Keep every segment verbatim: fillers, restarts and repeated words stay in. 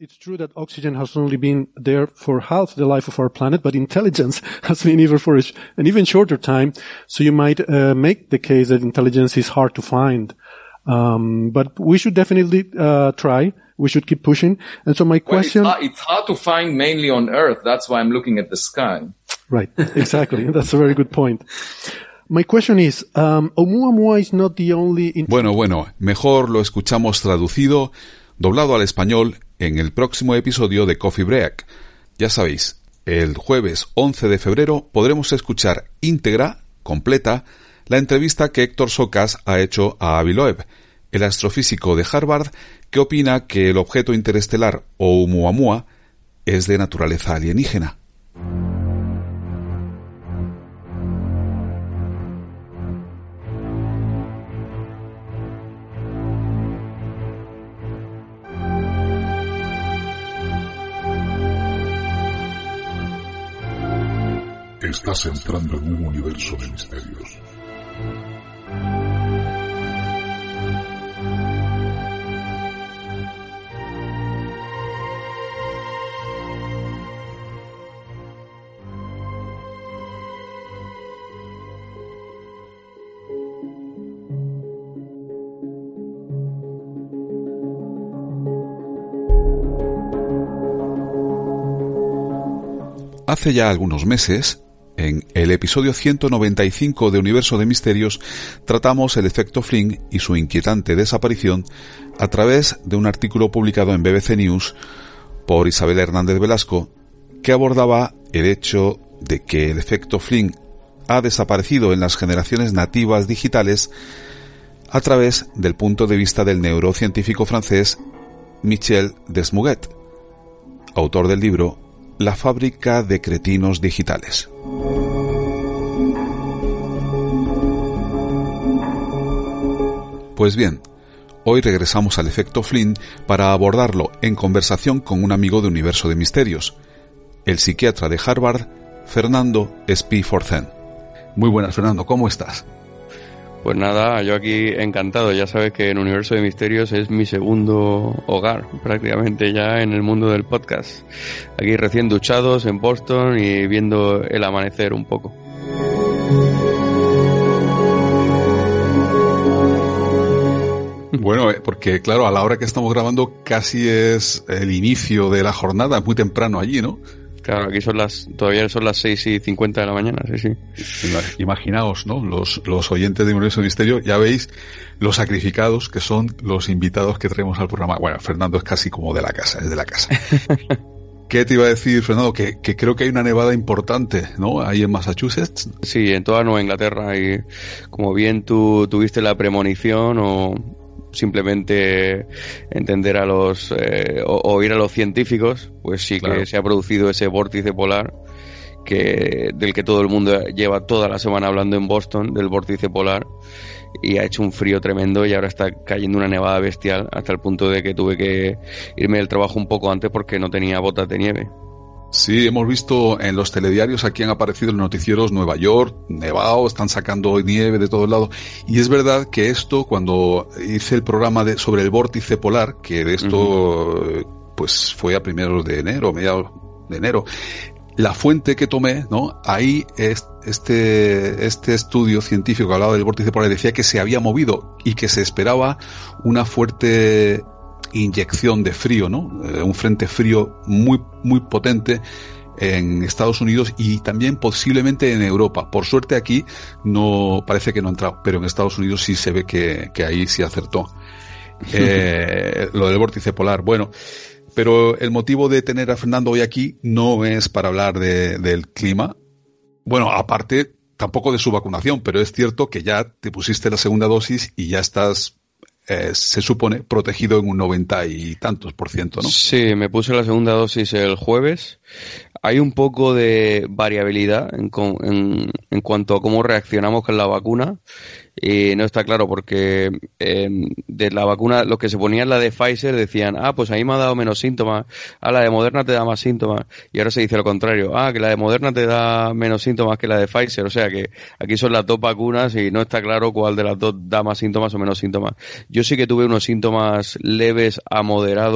It's true that oxygen has only been there for half the life of our planet, but intelligence has been even for an even shorter time. So you might uh, make the case that intelligence is hard to find. Um, but we should definitely uh, try. We should keep pushing. And so my question... Well, it's, hard, it's hard to find mainly on Earth. That's why I'm looking at the sky. Right, exactly. That's a very good point. My question is, um, Oumuamua is not the only... Bueno, bueno, mejor lo escuchamos traducido, doblado al español, en el próximo episodio de Coffee Break. Ya sabéis, el jueves once de febrero podremos escuchar íntegra, completa, la entrevista que Héctor Socas ha hecho a Avi Loeb, el astrofísico de Harvard, que opina que el objeto interestelar Oumuamua es de naturaleza alienígena. Estás entrando en un universo de misterios. Hace ya algunos meses, en el episodio ciento noventa y cinco de Universo de Misterios, tratamos el efecto Flynn y su inquietante desaparición a través de un artículo publicado en B B C News por Isabel Hernández Velasco, que abordaba el hecho de que el efecto Flynn ha desaparecido en las generaciones nativas digitales a través del punto de vista del neurocientífico francés Michel Desmuguet, autor del libro La fábrica de cretinos digitales. Pues bien, hoy regresamos al efecto Flynn para abordarlo en conversación con un amigo de Universo de Misterios, el psiquiatra de Harvard, Fernando Espí Forcén. Muy buenas, Fernando, ¿cómo estás? Pues nada, yo aquí encantado. Ya sabes que en Universo de Misterios es mi segundo hogar, prácticamente ya en el mundo del podcast. Aquí recién duchados en Boston y viendo el amanecer un poco. Bueno, porque claro, a la hora que estamos grabando casi es el inicio de la jornada, muy temprano allí, ¿no? Claro, aquí son las, todavía son las seis y cincuenta de la mañana, sí, sí. Imaginaos, ¿no? Los, los oyentes de Universo de Misterio, ya veis los sacrificados que son los invitados que traemos al programa. Bueno, Fernando es casi como de la casa, es de la casa. ¿Qué te iba a decir, Fernando? Que, que creo que hay una nevada importante, ¿no? Ahí en Massachusetts. Sí, en toda Nueva Inglaterra. Y como bien tú tuviste la premonición o simplemente entender a los eh, o, o ir a los científicos, pues sí, claro, que se ha producido ese vórtice polar que del que todo el mundo lleva toda la semana hablando en Boston, del vórtice polar, y ha hecho un frío tremendo y ahora está cayendo una nevada bestial hasta el punto de que tuve que irme del trabajo un poco antes porque no tenía botas de nieve. Sí, hemos visto en los telediarios, aquí han aparecido en los noticieros Nueva York, nevado, están sacando nieve de todos lados. Y es verdad que esto, cuando hice el programa de, sobre el vórtice polar, que de esto uh-huh. pues fue a primeros de enero, mediados de enero, la fuente que tomé, ¿no? Ahí es, este, este estudio científico que hablaba del vórtice polar decía que se había movido y que se esperaba una fuerte inyección de frío, ¿no? Eh, un frente frío muy, muy potente en Estados Unidos y también posiblemente en Europa. Por suerte aquí no, parece que no ha entrado, pero en Estados Unidos sí se ve que, que ahí sí acertó. Eh, lo del vórtice polar. Bueno, pero el motivo de tener a Fernando hoy aquí no es para hablar de, del clima. Bueno, aparte, tampoco de su vacunación, pero es cierto que ya te pusiste la segunda dosis y ya estás Eh, se supone protegido en un noventa y tantos por ciento, ¿no? Sí, me puse la segunda dosis el jueves. Hay un poco de variabilidad en, en, en cuanto a cómo reaccionamos con la vacuna. Y no está claro porque eh, de la vacuna, los que se ponían la de Pfizer decían, ah, pues a mí me ha dado menos síntomas, ah, la de Moderna te da más síntomas, y ahora se dice lo contrario, ah, que la de Moderna te da menos síntomas que la de Pfizer, o sea que aquí son las dos vacunas y no está claro cuál de las dos da más síntomas o menos síntomas. Yo sí que tuve unos síntomas leves a moderados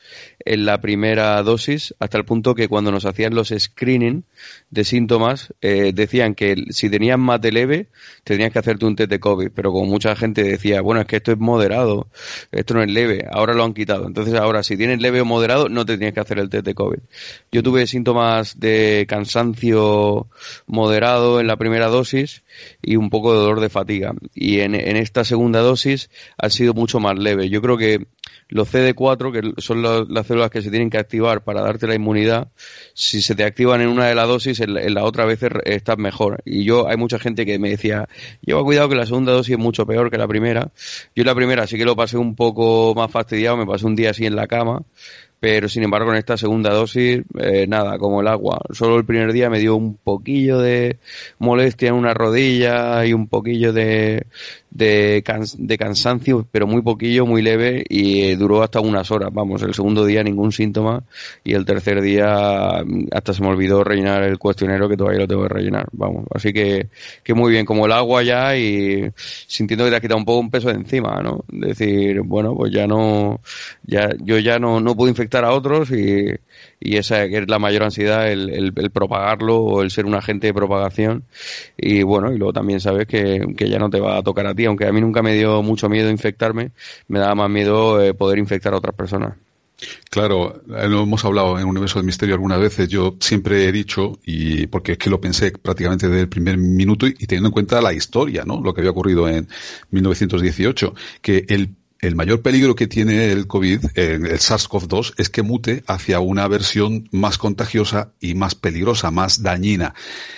en la primera dosis, hasta el punto que cuando nos hacían los screening de síntomas, eh, decían que si tenías más de leve, tenías que hacerte un test de COVID, pero como mucha gente decía, bueno, es que esto es moderado, esto no es leve, ahora lo han quitado. Entonces ahora, si tienes leve o moderado, no te tienes que hacer el test de COVID. Yo tuve síntomas de cansancio moderado en la primera dosis y un poco de dolor de fatiga. Y en, en esta segunda dosis ha sido mucho más leve. Yo creo que los C D cuatro, que son los, las células que se tienen que activar para darte la inmunidad, si se te activan en una de las dosis, en la, en la otra vez estás mejor. Y yo, hay mucha gente que me decía, lleva cuidado que la segunda dosis es mucho peor que la primera. Yo la primera sí que lo pasé un poco más fastidiado, me pasé un día así en la cama, pero sin embargo en esta segunda dosis, eh, nada, como el agua. Solo el primer día me dio un poquillo de molestia en una rodilla y un poquillo de, de, cans, de cansancio, pero muy poquillo, muy leve, y eh, duró hasta unas horas. Vamos, el segundo día ningún síntoma, y el tercer día hasta se me olvidó rellenar el cuestionario, que todavía lo tengo que rellenar. Vamos, así que, que muy bien, como el agua ya, y sintiendo que te has quitado un poco un peso de encima, ¿no? Decir, bueno, pues ya no, ya, yo ya no, no puedo infectar a otros, y, y esa que es la mayor ansiedad, el, el, el propagarlo o el ser un agente de propagación. Y bueno, y luego también sabes que, que ya no te va a tocar a ti, aunque a mí nunca me dio mucho miedo infectarme, me daba más miedo eh, poder infectar a otras personas. Claro, lo hemos hablado en Universo del Misterio algunas veces. Yo siempre he dicho, y porque es que lo pensé prácticamente desde el primer minuto, y, y teniendo en cuenta la historia, ¿no? Lo que había ocurrido en mil novecientos dieciocho, que el El mayor peligro que tiene el COVID, el SARS CoV dos, es que mute hacia una versión más contagiosa y más peligrosa, más dañina.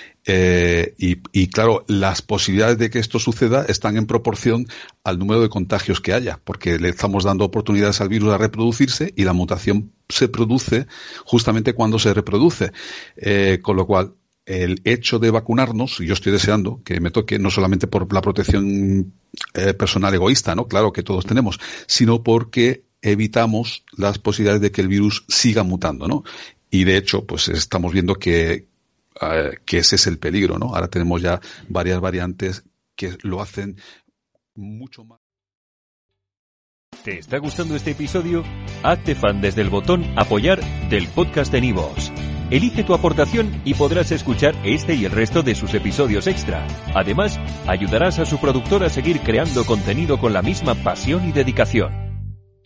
Eh, y, y claro, las posibilidades de que esto suceda están en proporción al número de contagios que haya, porque le estamos dando oportunidades al virus a reproducirse, y la mutación se produce justamente cuando se reproduce. Eh, con lo cual, el hecho de vacunarnos, y yo estoy deseando que me toque, no solamente por la protección eh, personal egoísta, ¿no? Claro, que todos tenemos, sino porque evitamos las posibilidades de que el virus siga mutando, ¿no? Y de hecho, pues estamos viendo que, uh, que ese es el peligro, ¿no? Ahora tenemos ya varias variantes que lo hacen mucho más. ¿Te está gustando este episodio? Hazte fan desde el botón Apoyar del podcast de Nivos. Elige tu aportación y podrás escuchar este y el resto de sus episodios extra. Además, ayudarás a su productor a seguir creando contenido con la misma pasión y dedicación.